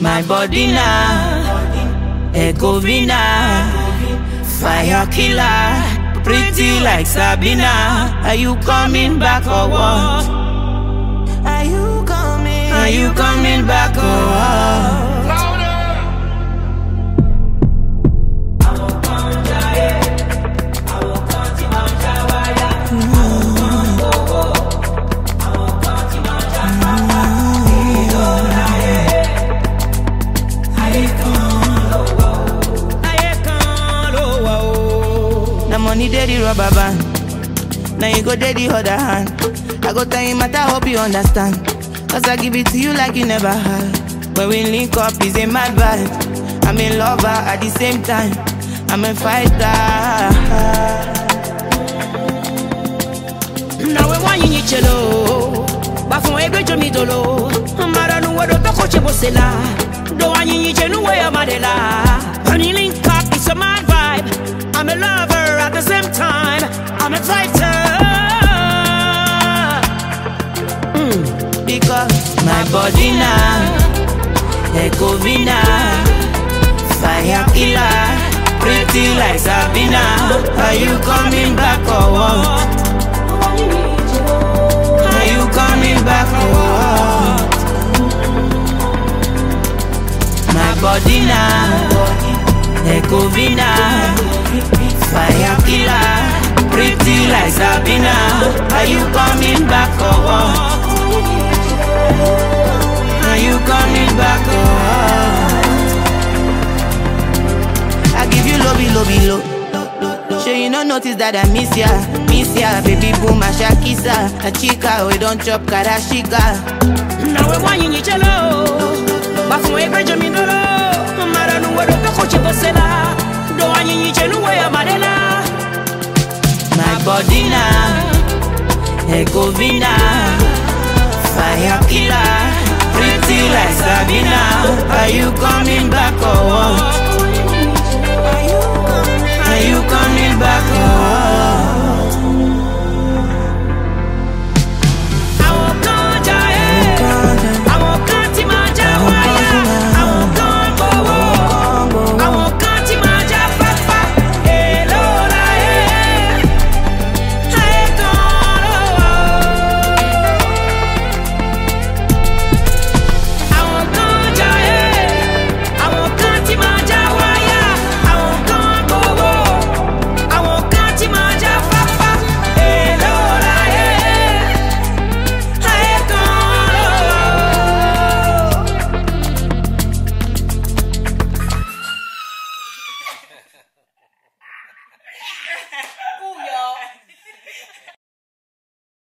My body now, Ecovina, fire killer, pretty like Sabina. Are you coming back or what? Are you coming back or what? Now money dey the rubber band, now you go dey the other hand. I go tell you matter, hope you understand, cause I give it to you like you never had. When we link up, it's a mad vibe. I'm a lover at the same time, I'm a fighter. Now we want you chelo, but from every to me dolo. Maranu wado toko chebo sela, do want you chenu way amadela. When you link up, it's a mad vibe. I'm a lover at the same time, I'm a fighter. Because my body now, Ecovina, fire killer, pretty like Sabina. Are you coming back or what? Are you coming back or what? My body now, Ecovina, fire killer, pretty like Sabina. Are you coming back or what? Are you coming back or what? I give you low. Sure you no notice that I miss ya, baby boom, I shakisa, a chica, we don't chop karashika. Now we want you chelo, but from every to me dolo. Maranu wado toko chebo sela, do want you chenu way amadela. My body now, Ecovina, fire killer, pretty like Sabina. Are you coming back or what? Are you coming back or what?